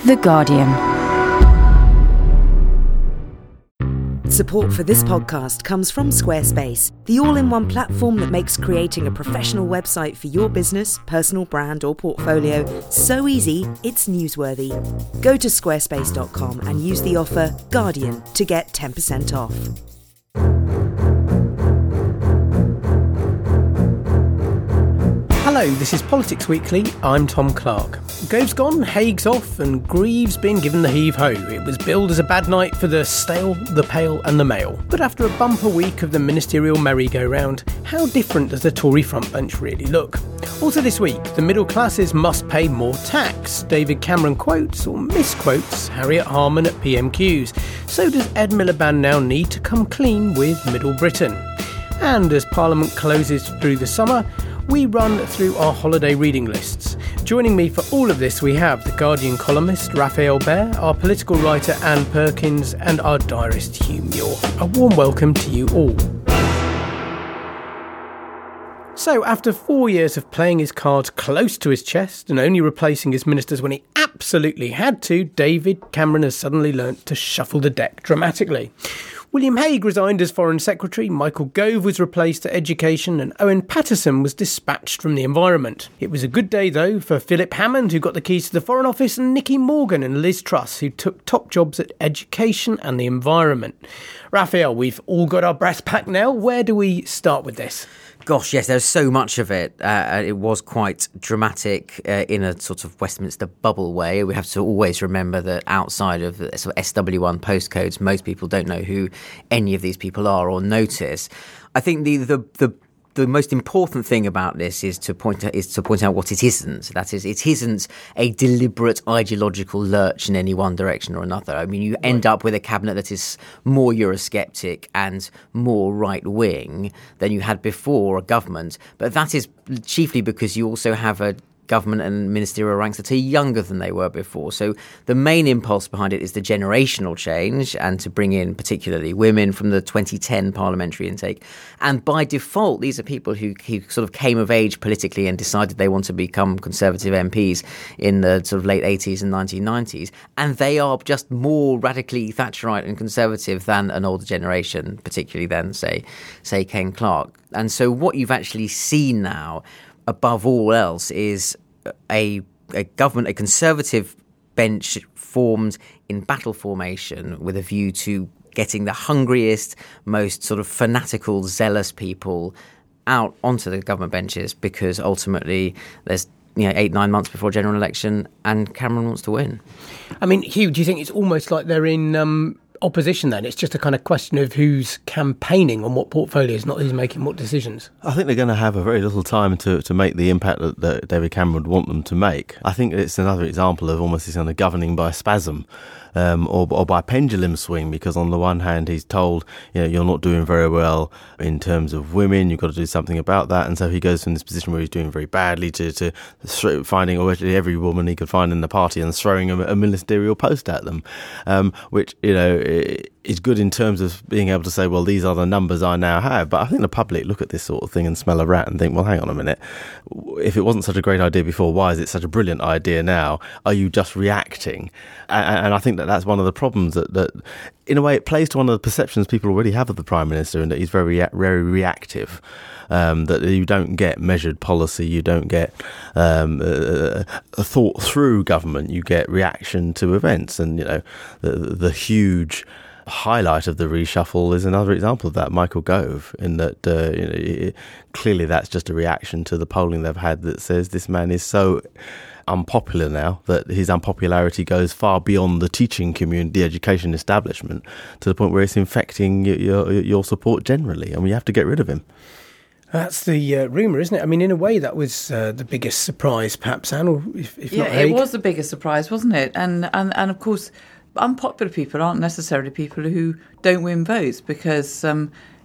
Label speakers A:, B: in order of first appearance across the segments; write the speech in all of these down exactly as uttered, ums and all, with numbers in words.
A: The Guardian.
B: Support for this podcast comes from Squarespace, the all-in-one platform that makes creating a professional website for your business, personal brand or portfolio so easy it's newsworthy. Go to squarespace dot com and use the offer Guardian to get ten percent off.
C: Hello, this is Politics Weekly. I'm Tom Clark. Gove's gone, Haig's off, and Grieve's been given the heave-ho. It was billed as a bad night for the stale, the pale and the male. But after a bumper week of the ministerial merry-go-round, how different does the Tory frontbench really look? Also this week, the middle classes must pay more tax. David Cameron quotes or misquotes Harriet Harman at P M Qs. So does Ed Miliband now need to come clean with Middle Britain? And as Parliament closes through the summer, we run through our holiday reading lists. Joining me for all of this, we have the Guardian columnist Raphael Behr, our political writer Anne Perkins, and our diarist Hugh Muir. A warm welcome to you all. So, after four years of playing his cards close to his chest and only replacing his ministers when he absolutely had to, David Cameron has suddenly learnt to shuffle the deck dramatically. William Hague resigned as Foreign Secretary, Michael Gove was replaced at Education, and Owen Paterson was dispatched from the Environment. It was a good day, though, for Philip Hammond, who got the keys to the Foreign Office, and Nicky Morgan and Liz Truss, who took top jobs at Education and the Environment. Raphael, we've all got our breath back now. Where do we start with this?
D: Gosh, yes, there's so much of it. Uh, it was quite dramatic uh, in a sort of Westminster bubble way. We have to always remember that outside of the sort of S W one postcodes, most people don't know who any of these people are or notice. I think the the the The most important thing about this is to point out, is to point out what it isn't. That is, it isn't a deliberate ideological lurch in any one direction or another. I mean, you end right. up with a cabinet that is more Eurosceptic and more right-wing than you had before, a government. But that is chiefly because you also have a government and ministerial ranks that are younger than they were before. So the main impulse behind it is the generational change and to bring in particularly women from the twenty ten parliamentary intake. And by default, these are people who, who sort of came of age politically and decided they want to become Conservative M Ps in the sort of late eighties and nineteen nineties. And they are just more radically Thatcherite and Conservative than an older generation, particularly than, say, say Ken Clarke. And so what you've actually seen now, above all else, is a, a government, a Conservative bench formed in battle formation with a view to getting the hungriest, most sort of fanatical, zealous people out onto the government benches, because ultimately there's you know eight, nine months before general election and Cameron wants to win.
C: I mean, Hugh, do you think it's almost like they're in um, opposition then? It's just a kind of question of who's campaigning on what portfolios, not who's making what decisions.
E: I think they're going to have a very little time to, to make the impact that, that David Cameron would want them to make. I think it's another example of almost this kind of governing by spasm. Um, or, or by pendulum swing, because on the one hand he's told, you know, you're not doing very well in terms of women, you've got to do something about that, and so he goes from this position where he's doing very badly to, to finding already every woman he could find in the party and throwing a, a ministerial post at them, um, which, you know, is good in terms of being able to say, well, these are the numbers I now have. But I think the public look at this sort of thing and smell a rat and think, well, hang on a minute, if it wasn't such a great idea before, why is it such a brilliant idea now? Are you just reacting? And, and I think that that's one of the problems that, that, in a way, it plays to one of the perceptions people already have of the Prime Minister, and that he's very, very reactive. Um, that you don't get measured policy, you don't get um, a, a thought through government, you get reaction to events. And, you know, the, the huge highlight of the reshuffle is another example of that, Michael Gove, in that uh, you know, it, clearly that's just a reaction to the polling they've had that says this man is so unpopular now that his unpopularity goes far beyond the teaching community, the education establishment, to the point where it's infecting your, your, your support generally. I mean, you have to get rid of him.
C: That's the uh, rumour, isn't it? I mean, in a way, that was uh, the biggest surprise, perhaps, Anne, or if, if
F: yeah,
C: not Hague.
F: It was the biggest surprise, wasn't it? And, and and of course, unpopular people aren't necessarily people who don't win votes, because um,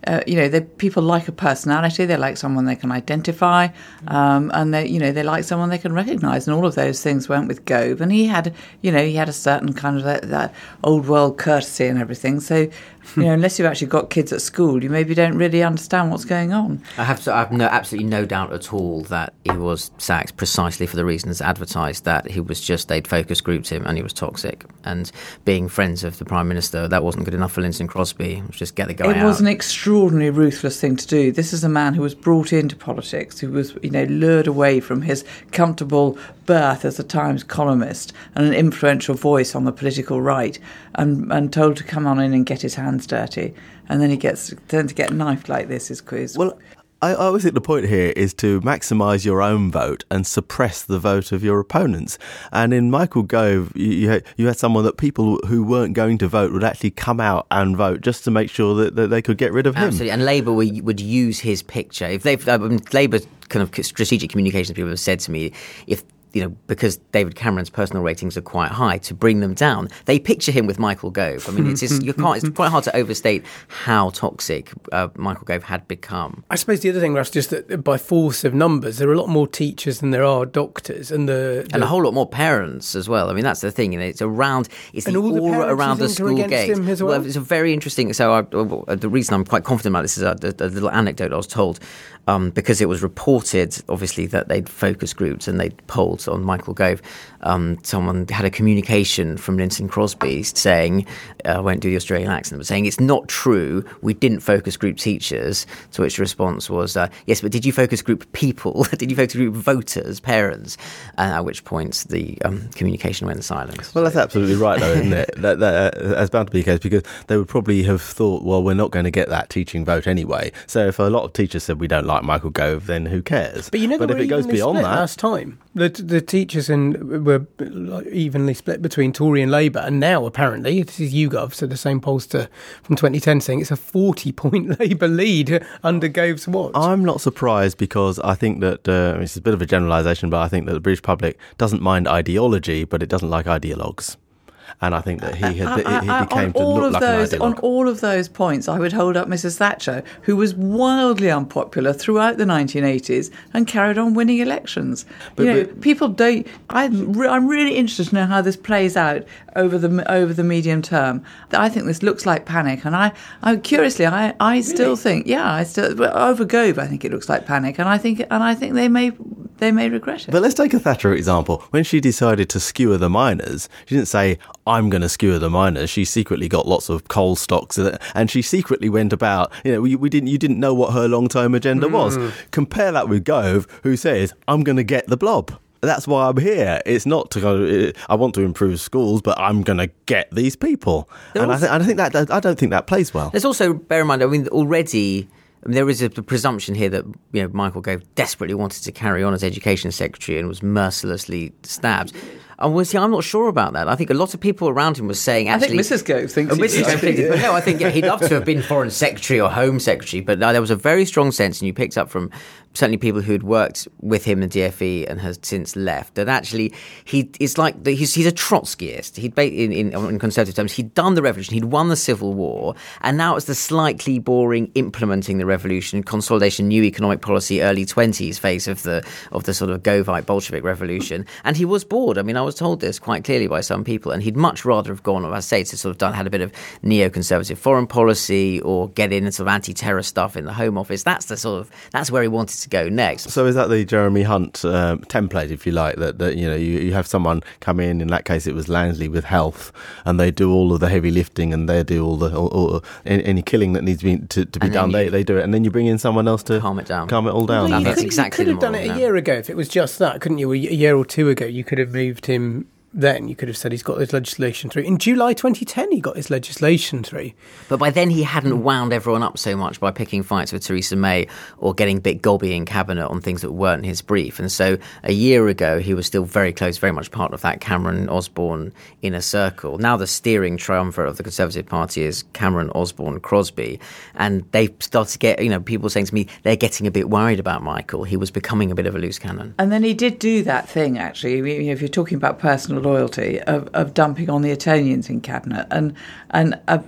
F: uh, you know, they, people like a personality. They like someone they can identify, um, and they, you know, they like someone they can recognise. And all of those things went with Gove. And he had, you know, he had a certain kind of that, that old world courtesy and everything. So, you know, unless you've actually got kids at school, you maybe don't really understand what's going on.
D: I have to, I have no, absolutely no doubt at all that he was sacked precisely for the reasons advertised, that he was just, they'd focus grouped him and he was toxic. And being friends of the Prime Minister, that wasn't good enough for Lynton Crosby. It was just get the guy
F: out. It was an extraordinarily ruthless thing to do. This is a man who was brought into politics, who was, you know, lured away from his comfortable berth as a Times columnist and an influential voice on the political right, and, and told to come on in and get his hands dirty, and then he gets then to get knifed like this is quiz.
E: Well, I, I always think the point here is to maximise your own vote and suppress the vote of your opponents. And in Michael Gove, you, you, had, you had someone that people who weren't going to vote would actually come out and vote just to make sure that, that they could get rid of him.
D: Absolutely, and Labour would, would use his picture. If they've I mean, Labour kind of strategic communications people have said to me, if you know, because David Cameron's personal ratings are quite high, to bring them down, they picture him with Michael Gove. I mean, it's just, you can't, it's quite hard to overstate how toxic uh, Michael Gove had become.
C: I suppose the other thing, Russ, just that by force of numbers, there are a lot more teachers than there are doctors, and the, the
D: and a whole lot more parents as well. I mean, that's the thing. You know, it's around, it's
C: and
D: the
C: all the
D: aura around the school gate.
C: Him as well?
D: Well, it's a very interesting. So, I, uh, the reason I'm quite confident about this is a, a, a little anecdote I was told. Um, because it was reported, obviously, that they'd focus groups and they'd polled on Michael Gove. Um, someone had a communication from Lynton Crosby saying, uh, I won't do the Australian accent, but saying it's not true, we didn't focus group teachers, to which the response was, uh, yes, but did you focus group people? Did you focus group voters, parents? And at which point the um, communication went silent.
E: Well, that's absolutely right, though, isn't it? that, that, uh, that's bound to be the case, because they would probably have thought, well, we're not going to get that teaching vote anyway. So if a lot of teachers said we don't like Michael Gove, then who cares?
C: But you know,
E: but if it goes beyond that,
C: last time the the teachers in, were evenly split between Tory and Labour, and now apparently this is YouGov, so the same pollster from twenty ten saying it's a forty point Labour lead under Gove's watch.
E: I'm not surprised, because I think that uh, it's a bit of a generalisation, but I think that the British public doesn't mind ideology, but it doesn't like ideologues. And I think that he had he, he became to look like
F: those,
E: an ideologue.
F: On all of those points, I would hold up Missus Thatcher, who was wildly unpopular throughout the nineteen eighties and carried on winning elections.
E: But,
F: you know,
E: but,
F: people don't. I'm, re- I'm really interested to know how this plays out over the over the medium term. I think this looks like panic, and I, I curiously, I, I really? still think, yeah, I still over Gove, I think it looks like panic, and I think and I think they may they may regret it.
E: But let's take a Thatcher example. When she decided to skewer the miners, she didn't say, I'm going to skewer the miners. She secretly got lots of coal stocks, and she secretly went about, you know, we, we didn't, you didn't know what her long-term agenda mm. was. Compare that with Gove, who says, I'm going to get the blob. That's why I'm here. It's not to go, I want to improve schools, but I'm going to get these people. There and also, I, th- I think that, I don't think that plays well.
D: There's also, bear in mind, I mean, already, I mean, there is a presumption here that, you know, Michael Gove desperately wanted to carry on as Education Secretary and was mercilessly stabbed. And well, see, I'm not sure about that. I think a lot of people around him were saying, actually...
F: I think Missus Gove thinks...
D: Uh, Missus Gove thinks, but no, I think yeah, he'd love to have been Foreign Secretary or Home Secretary, but no, there was a very strong sense, and you picked up from certainly people who had worked with him in D F E and has since left, that actually he is like... The, he's, he's a Trotskyist. He'd in, in, in Conservative terms, he'd done the revolution, he'd won the Civil War, and now it's the slightly boring implementing the revolution, consolidation, new economic policy, early twenties phase of the of the sort of Govite Bolshevik revolution. And he was bored. I mean, I was told this quite clearly by some people, and he'd much rather have gone, as I say, to sort of done had a bit of neoconservative foreign policy or get in and sort of anti-terror stuff in the Home Office. That's the sort of that's where he wanted to go next.
E: So is that the Jeremy Hunt um, template, if you like, that, that you know you, you have someone come in, in that case it was Lansley with health, and they do all of the heavy lifting, and they do all the all, all, any, any killing that needs to be to, to be done, you, they they do it, and then you bring in someone else to
D: calm it down,
E: calm it all down.
C: Well, you
D: that's
C: could,
D: exactly
C: you could have done it a
D: now.
C: year ago if it was just that, couldn't you? A year or two ago, you could have moved him. Then you could have said he's got his legislation through. In July twenty ten, he got his legislation through.
D: But by then he hadn't wound everyone up so much by picking fights with Theresa May or getting bit gobby in Cabinet on things that weren't his brief. And so a year ago, he was still very close, very much part of that Cameron-Osborne inner circle. Now the steering triumvirate of the Conservative Party is Cameron, Osborne, Crosby. And they started to get, you know, people saying to me, they're getting a bit worried about Michael. He was becoming a bit of a loose cannon.
F: And then he did do that thing, actually. You know, if you're talking about personal loyalty, of, of dumping on the Etonians in Cabinet. And and uh,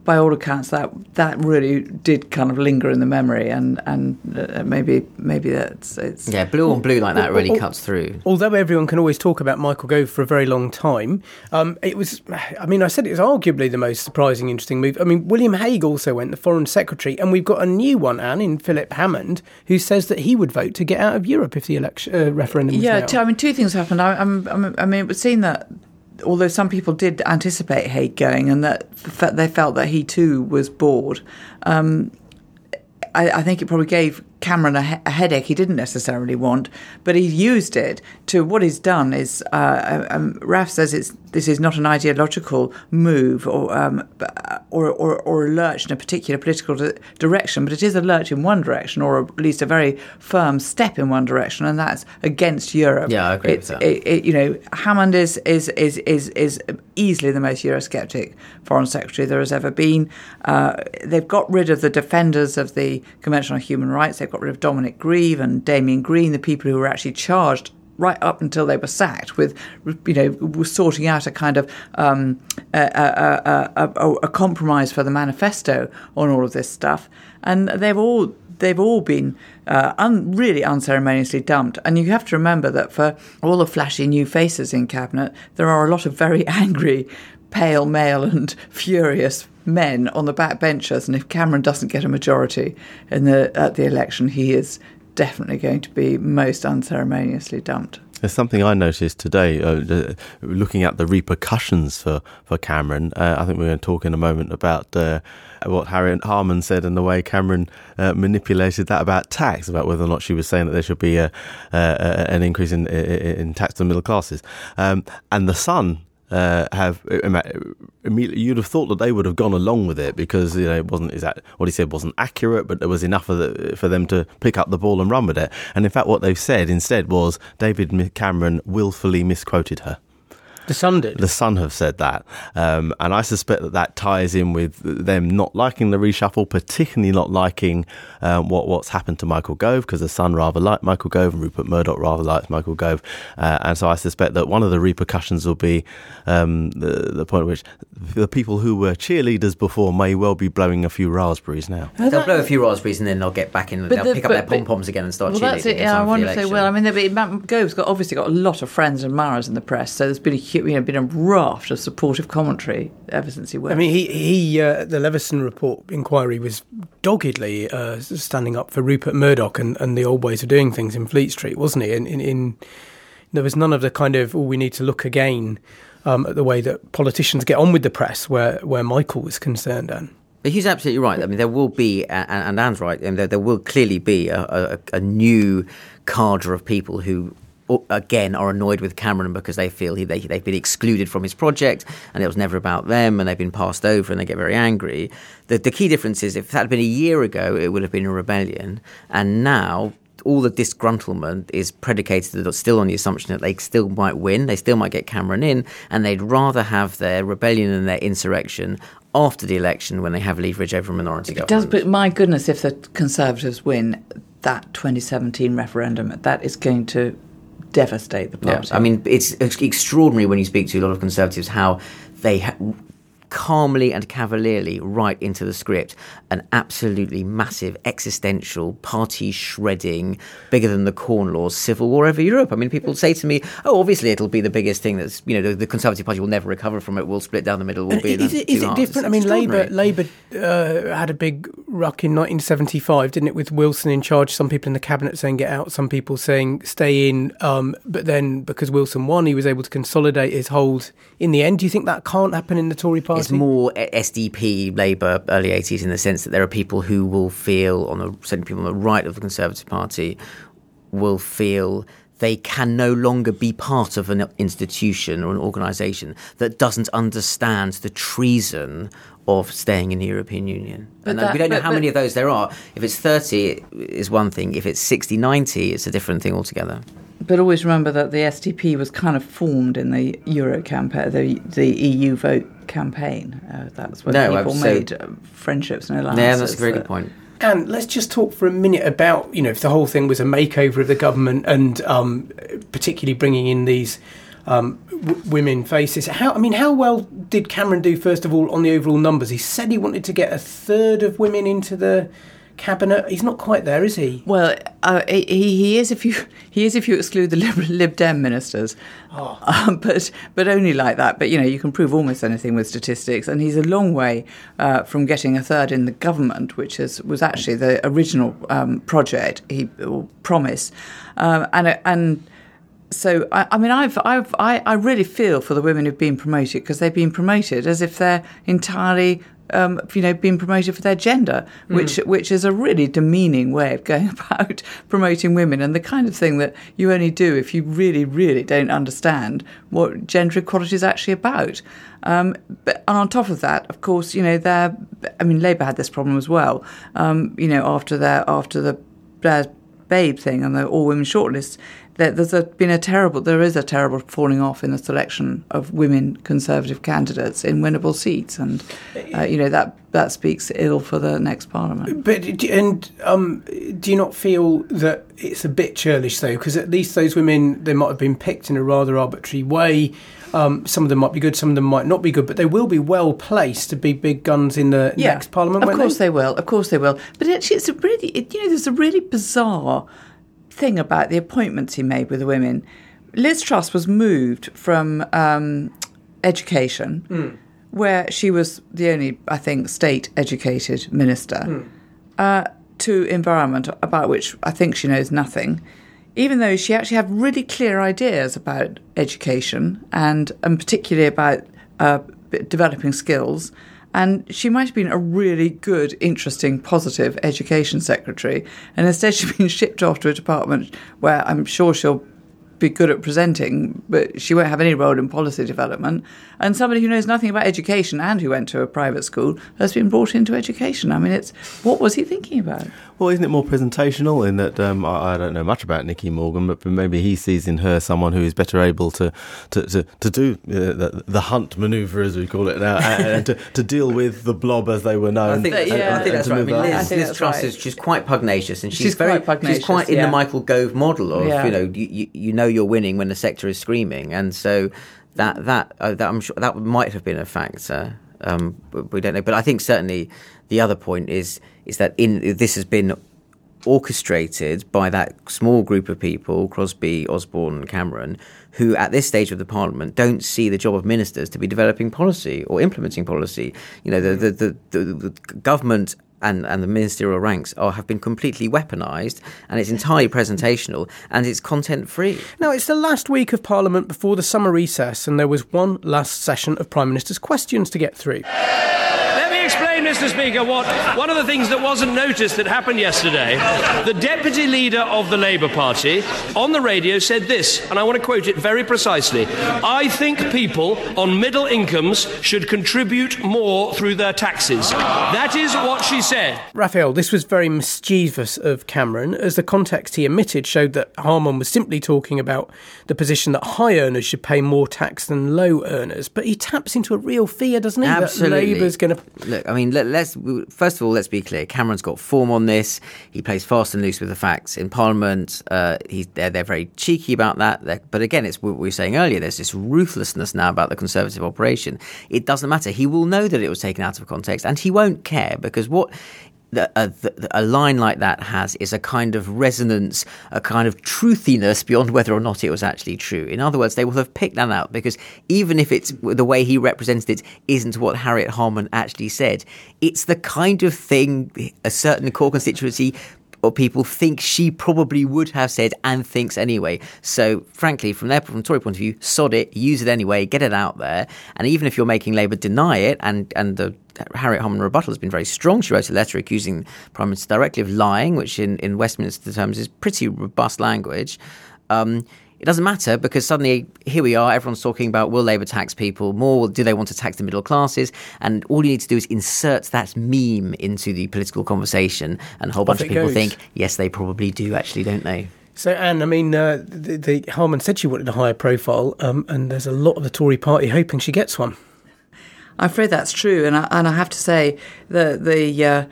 F: by all accounts, that that really did kind of linger in the memory, and and uh, maybe maybe that's it's
D: yeah, blue on blue like that really cuts through.
C: Although everyone can always talk about Michael Gove for a very long time, um, it was. I mean, I said it was arguably the most surprising, interesting move. I mean, William Hague also went, the Foreign Secretary, and we've got a new one, Anne, in Philip Hammond, who says that he would vote to get out of Europe if the election uh, referendum was
F: yeah.
C: now.
F: T- I mean, two things happened. I, I'm, I'm, I mean, it was seen that, although some people did anticipate Hague going, and that they felt that he too was bored, um, I, I think it probably gave Cameron a, he- a headache he didn't necessarily want, but he used it to, what he's done is, uh, um, Raf says it's this is not an ideological move or um, or, or, or a lurch in a particular political di- direction, but it is a lurch in one direction, or at least a very firm step in one direction, and that's against Europe.
D: Yeah, I agree
F: it's,
D: with that.
F: It, it, you know, Hammond is, is, is, is, is easily the most Eurosceptic Foreign Secretary there has ever been. Uh, they've got rid of the defenders of the Convention on Human Rights. They've got rid of Dominic Grieve and Damien Green, the people who were actually charged right up until they were sacked with, you know, were sorting out a kind of um, a, a, a, a, a compromise for the manifesto on all of this stuff. And they've all they've all been uh, un, really unceremoniously dumped. And you have to remember that for all the flashy new faces in Cabinet, there are a lot of very angry, pale, male and furious men on the back benches. And if Cameron doesn't get a majority in the at the election, he is definitely going to be most unceremoniously dumped.
E: There's something I noticed today, uh, looking at the repercussions for, for Cameron. Uh, I think we're going to talk in a moment about uh, what Harriet Harman said and the way Cameron uh, manipulated that about tax, about whether or not she was saying that there should be a, uh, an increase in, in tax to the middle classes. Um, and the Sun Uh, have immediately, you'd have thought that they would have gone along with it because, you know, it wasn't exact what he said wasn't accurate, but there was enough of the, for them to pick up the ball and run with it. And in fact, what they've said instead was David Cameron willfully misquoted her.
C: The Sun did.
E: The Sun have said that. Um, and I suspect that that ties in with them not liking the reshuffle, particularly not liking um, what what's happened to Michael Gove, because the Sun rather like Michael Gove and Rupert Murdoch rather likes Michael Gove. Uh, and so I suspect that one of the repercussions will be um, the, the point at which the people who were cheerleaders before may well be blowing a few raspberries now.
D: They'll that, blow a few raspberries and then they'll get back in, they'll the, pick up but, their pom-poms again and start
F: well,
D: cheerleading.
F: That's it, yeah, I wonder if they will. I mean, Gove's got obviously got a lot of friends and admirers in the press, so there's been a You know, been a raft of supportive commentary ever since he went.
C: I mean, he, he uh, the Leveson report inquiry was doggedly uh, standing up for Rupert Murdoch and, and the old ways of doing things in Fleet Street, wasn't he? In, in, in there was none of the kind of, oh, we need to look again um, at the way that politicians get on with the press, where, where Michael was concerned, Anne.
D: But he's absolutely right. I mean, there will be, and, and Anne's right, and there, there will clearly be a, a, a new cadre of people who, again, are annoyed with Cameron because they feel he, they, they've been excluded from his project and it was never about them and they've been passed over and they get very angry. The, the key difference is if that had been a year ago, it would have been a rebellion. And now all the disgruntlement is predicated still on the assumption that they still might win, they still might get Cameron in, and they'd rather have their rebellion and their insurrection after the election when they have leverage over a minority government.
F: It does, but my goodness, if the Conservatives win that twenty seventeen referendum, that is going to devastate the party.
D: Yeah, I mean, it's extraordinary when you speak to a lot of Conservatives how they ha- calmly and cavalierly write into the script an absolutely massive existential party shredding, bigger than the Corn Laws civil war over Europe. I mean, people say to me, oh, obviously it'll be the biggest thing that's, you know, the, the Conservative Party will never recover from it, we'll split down the middle, we'll be
C: is, it, is it different? I mean, Labour Labour uh, had a big ruck in nineteen seventy-five, didn't it, with Wilson in charge, some people in the cabinet saying get out, some people saying stay in, um, but then because Wilson won, he was able to consolidate his hold in the end. Do you think that can't happen in the Tory party?
D: It's more S D P, Labour, early eighties in the sense that there are people who will feel, on the certain people on the right of the Conservative Party, will feel they can no longer be part of an institution or an organisation that doesn't understand the treason of staying in the European Union.
F: But
D: and
F: that,
D: we don't know
F: but,
D: how
F: but,
D: many of those there are. If it's thirty, is one thing. If it's sixty, ninety, it's a different thing altogether.
F: But always remember that the S D P was kind of formed in the Euro campaign, the, the E U vote campaign. Uh, that's when
D: no,
F: people
D: so,
F: made uh, friendships and alliances.
D: Yeah, that's a very good point.
C: And let's just talk for a minute about, you know, if the whole thing was a makeover of the government and um, particularly bringing in these um, w- women face this. How, I mean, how well did Cameron do, first of all, on the overall numbers? He said he wanted to get a third of women into the cabinet. He's not quite there, is he?
F: Well, uh, he he is if you he is if you exclude the Lib, Lib Dem ministers, oh. um, but but only like that. But you know, you can prove almost anything with statistics, and he's a long way uh, from getting a third in the government, which is was actually the original um, project he or promise, um, and and. So, I, I mean, I've, I've, I, I really feel for the women who've been promoted, because they've been promoted as if they're entirely, um, you know, being promoted for their gender, which mm. which is a really demeaning way of going about promoting women, and the kind of thing that you only do if you really, really don't understand what gender equality is actually about. Um, but and on top of that, of course, you know, they're, I mean, Labour had this problem as well. Um, you know, after their after the Blair Babe thing and the all women shortlists. There's a, been a terrible, there is a terrible falling off in the selection of women Conservative candidates in winnable seats, and uh, you know that that speaks ill for the next Parliament.
C: But and um, do you not feel that it's a bit churlish though? Because at least those women, they might have been picked in a rather arbitrary way. Um, some of them might be good, some of them might not be good, but they will be well placed to be big guns in the
F: yeah,
C: next Parliament.
F: Of course
C: they?
F: they will. Of course they will. But actually, it's a really, it, you know, there's a really bizarre thing about the appointments he made with the women. Liz Truss was moved from um, education, mm. where she was the only, I think, state-educated minister, mm. uh, to environment, about which I think she knows nothing, even though she actually had really clear ideas about education and, and particularly about uh, developing skills. And she might have been a really good, interesting, positive education secretary. And instead she's been shipped off to a department where I'm sure she'll be good at presenting, but she won't have any role in policy development. And somebody who knows nothing about education and who went to a private school has been brought into education. I mean, it's what was he thinking about?
E: Well, isn't it more presentational in that um, I, I don't know much about Nicky Morgan, but maybe he sees in her someone who is better able to to, to, to do uh, the, the hunt manoeuvre, as we call it now, and, and to, to deal with the blob as they were known.
D: I think,
F: and,
D: yeah,
F: and,
D: I think that's right. I mean, Liz, Liz
F: that's
D: Truss
F: right.
D: is she's quite pugnacious, and she's,
F: she's
D: very
F: quite pugnacious,
D: she's quite in
F: yeah.
D: the Michael Gove model of
F: yeah.
D: you know you, you know you're winning when the sector is screaming, and so that that, uh, that I'm sure that might have been a factor. Um, we don't know, but I think certainly the other point is is that in this has been orchestrated by that small group of people, Crosby, Osborne and Cameron, who at this stage of the Parliament don't see the job of ministers to be developing policy or implementing policy. You know, the the, the, the, the government and, and the ministerial ranks are, have been completely weaponised, and it's entirely presentational and it's content-free.
C: Now, it's the last week of Parliament before the summer recess, and there was one last session of Prime Minister's questions to get through.
A: Explain, Mister Speaker, what one of the things that wasn't noticed that happened yesterday. The Deputy Leader of the Labour Party on the radio said this, and I want to quote it very precisely. I think people on middle incomes should contribute more through their taxes. That is what she said.
C: Raphael, this was very mischievous of Cameron, as the context he omitted showed that Harman was simply talking about the position that high earners should pay more tax than low earners. But he taps into a real fear, doesn't he?
D: Absolutely.
C: That Labour's going to...
D: Look, I mean, let, let's first of all, let's be clear. Cameron's got form on this. He plays fast and loose with the facts in Parliament. Uh, he's, they're, they're very cheeky about that. They're, but again, it's what we were saying earlier. There's this ruthlessness now about the Conservative operation. It doesn't matter. He will know that it was taken out of context, and he won't care, because what... The, uh, the, a line like that has is a kind of resonance, a kind of truthiness beyond whether or not it was actually true. In other words, they will have picked that out, because even if it's the way he represented it isn't what Harriet Harman actually said, it's the kind of thing a certain core constituency or people think she probably would have said and thinks anyway. So, frankly, from their from Tory point of view, sod it, use it anyway, get it out there. And even if you're making Labour deny it, and, and the Harriet Harman rebuttal has been very strong. She wrote a letter accusing the Prime Minister directly of lying, which in, in Westminster terms is pretty robust language. Um, it doesn't matter, because suddenly here we are, everyone's talking about, will Labour tax people more? Do they want to tax the middle classes? And all you need to do is insert that meme into the political conversation, and a whole bunch
C: Off
D: of people
C: goes.
D: think, yes, they probably do actually, don't they?
C: So, Anne, I mean, uh, the, the Harman said she wanted a higher profile, um, and there's a lot of the Tory party hoping she gets one.
F: I'm afraid that's true, and I, and I have to say the the uh,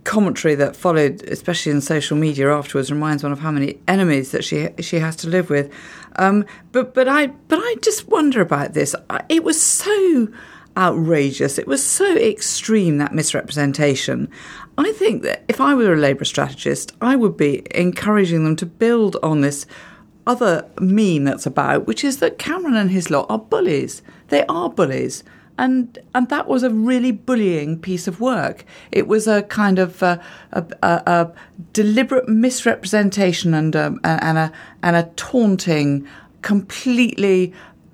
F: commentary that followed, especially in social media afterwards, reminds one of how many enemies that she she has to live with. Um, but but I but I just wonder about this. It was so outrageous. It was so extreme, that misrepresentation. I think that if I were a Labour strategist, I would be encouraging them to build on this other meme that's about, which is that Cameron and his lot are bullies. They are bullies. And and that was a really bullying piece of work. It was a kind of uh, a, a, a deliberate misrepresentation and um, and a and a taunting, completely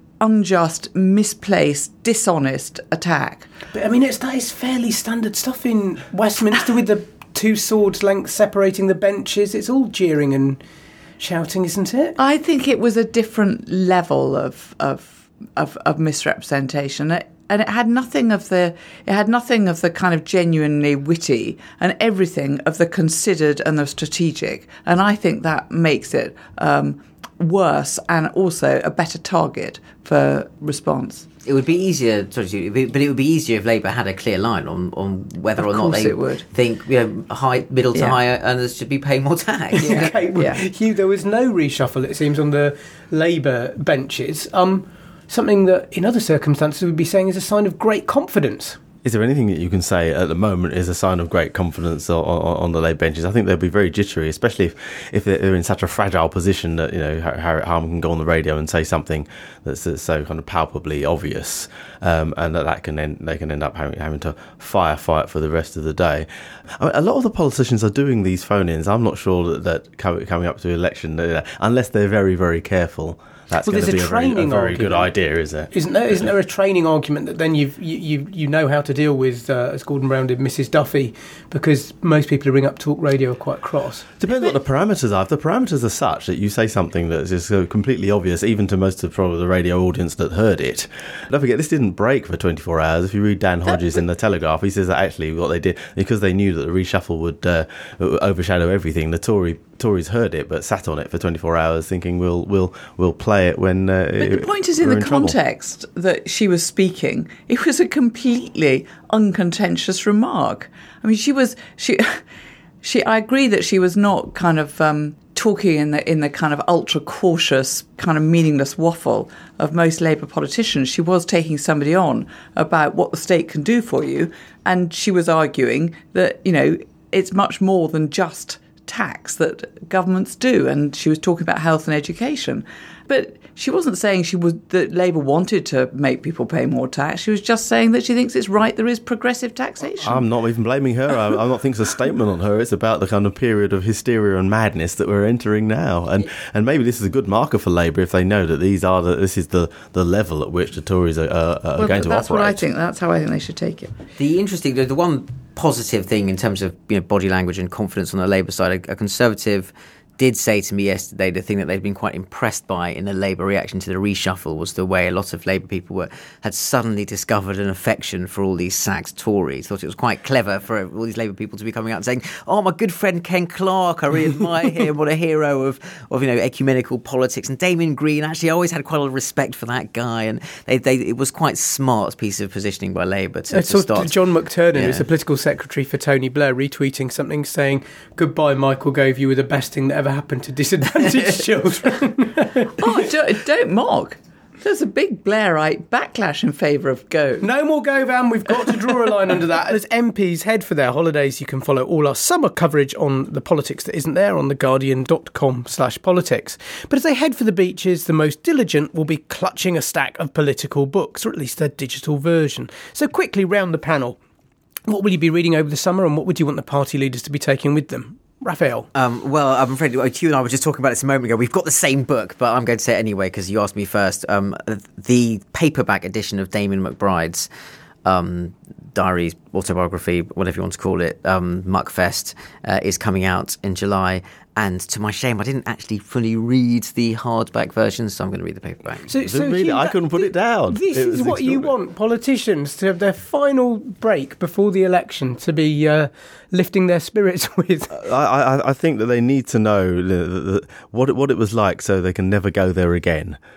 F: unjust, misplaced, dishonest attack.
C: But I mean, it's that is fairly standard stuff in Westminster with the two swords lengths separating the benches. It's all jeering and shouting, isn't it?
F: I think it was a different level of of of, of misrepresentation. It, And it had nothing of the it had nothing of the kind of genuinely witty, and everything of the considered and the strategic. And I think that makes it um, worse and also a better target for response.
D: It would be easier, sorry, but it would be easier if Labour had a clear line on, on whether
F: Of
D: or not they
F: would.
D: think, you know, high, middle to
F: Yeah.
D: higher earners should be paying more tax.
F: Yeah.
C: Okay, well,
F: Yeah.
C: Hugh, there was no reshuffle, it seems, on the Labour benches. Um, something that, in other circumstances, we'd be saying is a sign of great confidence.
E: Is there anything that you can say at the moment is a sign of great confidence on, on, on the Labour benches? I think they'll be very jittery, especially if, if they're in such a fragile position that, you know, Harriet Harman can go on the radio and say something that's, that's so kind of palpably obvious, um, and that, that can end, they can end up having, having to firefight for the rest of the day. I mean, a lot of the politicians are doing these phone-ins. I'm not sure that, that coming up to the election, unless they're very, very careful, that's
C: Well,
E: going to
C: there's
E: be
C: a
E: a very, a
C: training
E: very good
C: argument.
E: idea, is it?
C: Isn't there? Isn't there a training argument that then you've, you you you know how to deal with, uh, as Gordon Brown did, Missus Duffy, because most people who ring up talk radio are quite cross.
E: Depends what the parameters are. If the parameters are such that you say something that's just so completely obvious, even to most of probably the radio audience that heard it. Don't forget, this didn't break for twenty-four hours. If you read Dan Hodges in the Telegraph, he says that actually what they did, because they knew that the reshuffle would uh, overshadow everything, the Tory Tories heard it but sat on it for twenty-four hours thinking we'll we'll we'll play it when uh,
F: But the point is, in
E: we're
F: the
E: in trouble.
F: context that she was speaking, it was a completely uncontentious remark. I mean, she was she she. I agree that she was not kind of um, talking in the in the kind of ultra cautious, kind of meaningless waffle of most Labour politicians. She was taking somebody on about what the state can do for you, and she was arguing that, you know, it's much more than just tax that governments do, and she was talking about health and education. But she wasn't saying she was that Labour wanted to make people pay more tax. She was just saying that she thinks it's right there is progressive taxation.
E: I'm not even blaming her. I, I'm not thinking it's a statement on her. It's about the kind of period of hysteria and madness that we're entering now. And and maybe this is a good marker for Labour if they know that these are the, this is the, the level at which the Tories are, are, are
F: well,
E: going to
F: that's
E: operate.
F: what I think. That's how I think they should take it.
D: The interesting, the, the one positive thing in terms of, you know, body language and confidence on the Labour side, a, a Conservative did say to me yesterday the thing that they'd been quite impressed by in the Labour reaction to the reshuffle was the way a lot of Labour people were had suddenly discovered an affection for all these sacked Tories. Thought it was quite clever for all these Labour people to be coming out and saying, "Oh, my good friend Ken Clarke, I really admire him. What a hero of, of you know ecumenical politics." And Damien Green, actually, I always had quite a lot of respect for that guy. And they, they it was quite smart piece of positioning by Labour to,
C: I
D: to
C: saw
D: start.
C: John McTernan,
D: Yeah.
C: who's the political secretary for Tony Blair, retweeting something saying, "Goodbye, Michael Gove. You were the best thing that ever happened to disadvantaged children."
F: Oh, don't, don't mock. There's a big Blairite backlash in favour of Gove.
C: No more Govan, we've got to draw a line under that. As M Ps head for their holidays, you can follow all our summer coverage on the politics that isn't there on theguardian.com slash politics. But as they head for the beaches, the most diligent will be clutching a stack of political books, or at least their digital version. So quickly round the panel, what will you be reading over the summer, and what would you want the party leaders to be taking with them? Raphael.
D: Um, well, I'm afraid Hugh and I were just talking about this a moment ago. We've got the same book, but I'm going to say it anyway because you asked me first. Um, the paperback edition of Damien McBride's um, diary, autobiography, whatever you want to call it, um, Muckfest, uh, is coming out in July. And to my shame, I didn't actually fully read the hardback version, so I'm going to read the paperback.
C: So,
E: So really, I
C: that-
E: couldn't put it down.
C: This
E: It
C: is
E: was
C: what you
E: extraordinary.
C: want politicians to have their final break before the election to be uh, lifting their spirits with.
E: I, I, I think that they need to know the, the, what it, what it was like so they can never go there again.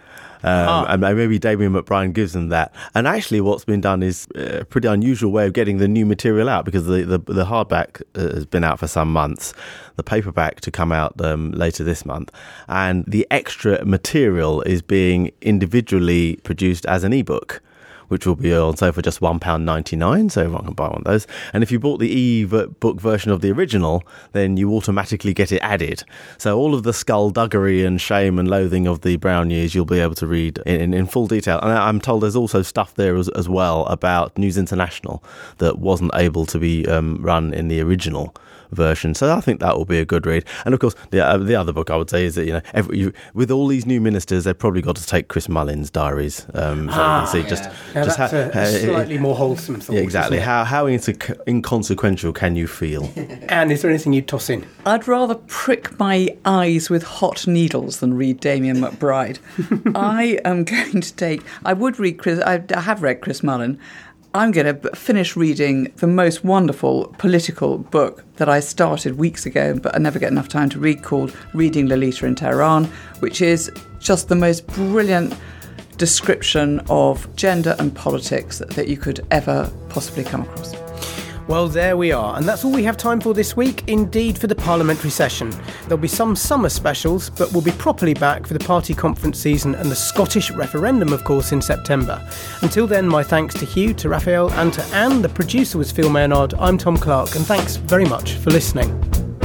E: Um,
C: Ah.
E: And maybe Damien McBride gives them that. And actually what's been done is a pretty unusual way of getting the new material out, because the, the, the hardback uh, has been out for some months, the paperback to come out um, later this month, and the extra material is being individually produced as an ebook, which will be on sale for just one pound ninety-nine, so everyone can buy one of those. And if you bought the e-book version of the original, then you automatically get it added. So all of the skullduggery and shame and loathing of the Brown years you'll be able to read in, in, in full detail. And I'm told there's also stuff there as, as well about News International that wasn't able to be um, run in the original version. So I think that will be a good read. And of course, the, uh, the other book I would say is that, you know, every, you, with all these new ministers, they've probably got to take Chris Mullin's diaries. Um, so
C: Ah,
E: you can see
C: yeah.
E: just,
C: Now
E: just
C: that's
E: how,
C: a, a
E: uh,
C: slightly more wholesome thought.
E: yeah, exactly.
C: isn't
E: How how inse- inconsequential can you feel?
C: it? Anne, is there anything you'd toss in?
F: I'd rather prick my eyes with hot needles than read Damien McBride. I am going to take... I would read Chris... I, I have read Chris Mullin. I'm going to finish reading the most wonderful political book that I started weeks ago, but I never get enough time to read, called Reading Lolita in Tehran, which is just the most brilliant description of gender and politics that, that you could ever possibly come across.
C: Well, there we are, and that's all we have time for this week, indeed, for the parliamentary session. There'll be some summer specials, but we'll be properly back for the party conference season and the Scottish referendum, of course, in September. Until then, my thanks to Hugh, to Raphael and to Anne. The producer was Phil Maynard. I'm Tom Clark, and thanks very much for listening.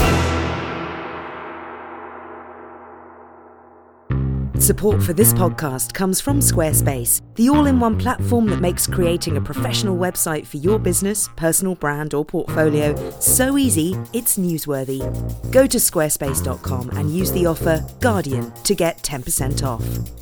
B: Support for this podcast comes from Squarespace, the all-in-one platform that makes creating a professional website for your business, personal brand or portfolio so easy it's newsworthy. Go to squarespace dot com and use the offer Guardian to get ten percent off.